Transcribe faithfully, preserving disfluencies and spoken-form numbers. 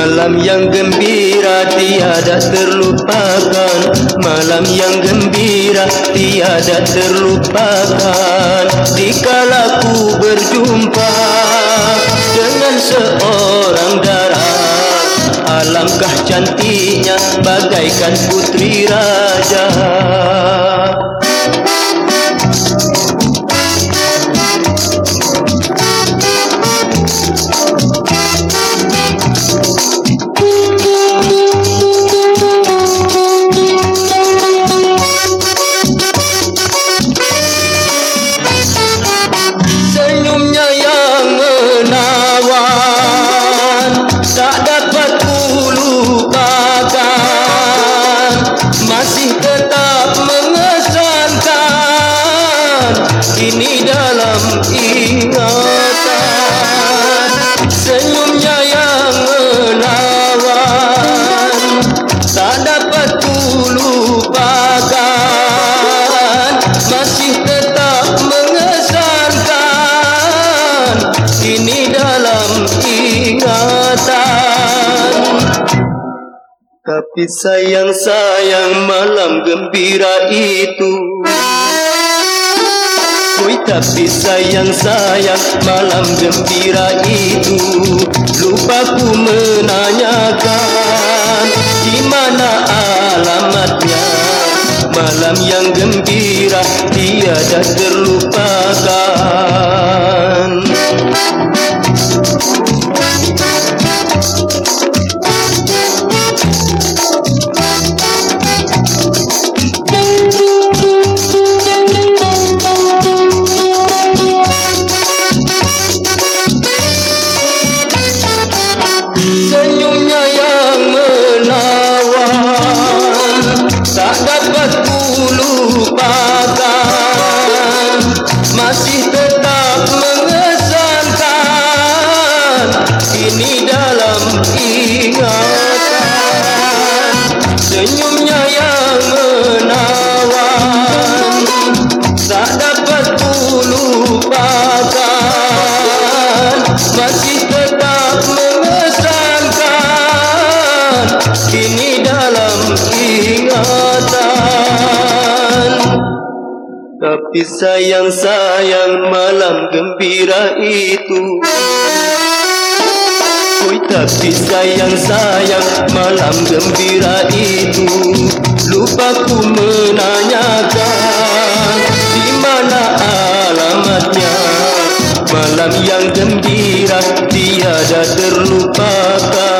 Malam yang gembira tiada terlupakan, malam yang gembira tiada terlupakan. Dikala ku berjumpa dengan seorang dara, alangkah cantiknya bagaikan putri raja. Senyumnya yang menawan tak dapat ku lupakan, masih tetap mengesankan kini dalam ingatan. Senyumnya yang menawan tak dapat ku lupakan, masih tetap mengesankan kini dalam ingatan. Tapi sayang-sayang malam gembira itu, oi tapi sayang-sayang malam gembira itu, lupa ku menanyakan di mana alamatnya. Malam yang gembira tiada terlupakan. Senyumnya yang menawan tak dapat ku lupakan, masih tetap mengesankan kini dalam ingatan. Senyumnya yang menawan tak dapat ku lupakan, masih tetap mengesankan kini dalam ingatan. Tapi sayang-sayang malam gembira itu, oi tapi sayang-sayang malam gembira itu, lupa ku menanyakan di mana alamatnya. Malam yang gembira tiada terlupakan.